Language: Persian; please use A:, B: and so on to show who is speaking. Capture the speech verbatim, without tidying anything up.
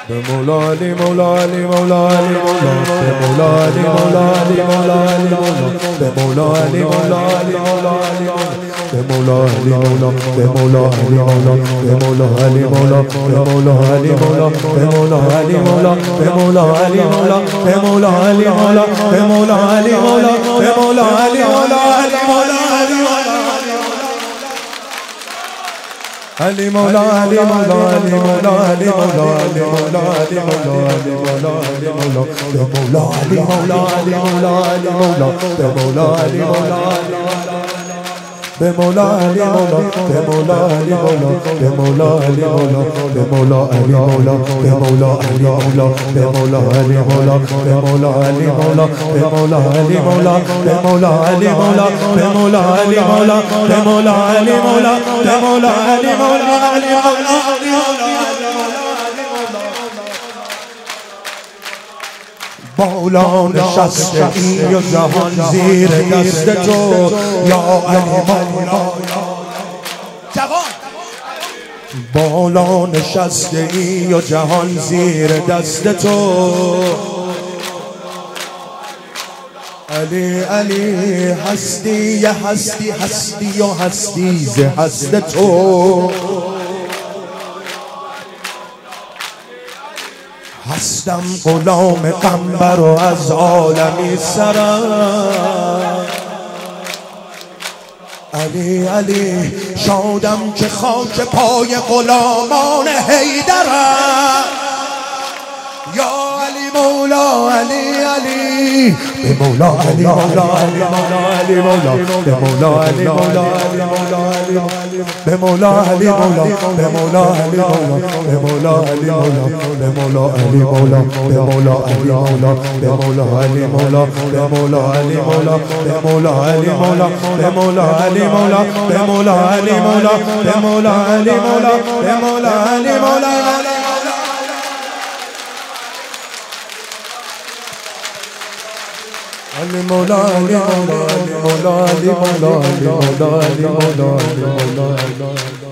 A: به مولا علی مولا علی مولا علی مولا به مولا علی مولا علی مولا علی مولا به مولا علی مولا علی مولا علی به مولا علی مولا به مولا علی مولا به مولا علی مولا به مولا علی مولا به مولا علی مولا به مولا علی مولا به مولا علی مولا به مولا علی مولا به مولا علی مولا علی مولا علی مولا علی مولا علی مولا علی مولا علی مولا علی مولا علی مولا علی مولا به مولا علی مولا علی مولا علی مولا به مولا علی مولا به مولا علی مولا به مولا علی مولا به مولا علی مولا به مولا علی مولا به مولا علی مولا به مولا علی مولا به مولا علی مولا به مولا علی مولا به مولا علی مولا به مولا علی مولا به مولا علی مولا به مولا علی مولا علی مولا مولا نشسته ای و جهان زیر دست تو یا علی مولا جوان مولا نشسته ای و جهان زیر دست تو علی علی هستی یا هستی هستی و هستی ز هست تو هستم غلام قنبر و از عالمی سرم علی علی شادم که خاک پای غلامان حیدرم یا علی مولا علی علی به مولا علی مولا علی مولا علی مولا به مولا علی مولا علی مولا علی به مولا علی مولا به مولا علی مولا به مولا علی مولا به مولا علی مولا به مولا علی مولا به مولا علی مولا به مولا علی مولا به مولا علی مولا به مولا علی مولا به مولا علی مولا به مولا علی مولا به مولا علی مولا علی مولا علی مولا علی مولا علی مولا علی مولا علی مولا علی مولا